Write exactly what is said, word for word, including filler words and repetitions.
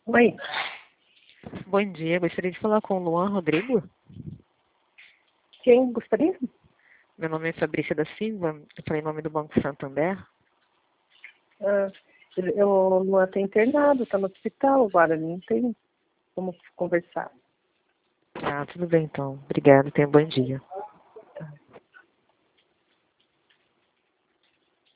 Oi, Bom dia, gostaria de falar com o Luan Rodrigo. quem gostaria? Meu nome é Fabrícia da Silva, eu falei em nome do Banco Santander. Ah, ele- eu não estou internado, está no hospital agora, não tem como conversar. Ah, tudo bem então. Obrigada, tenha um bom dia.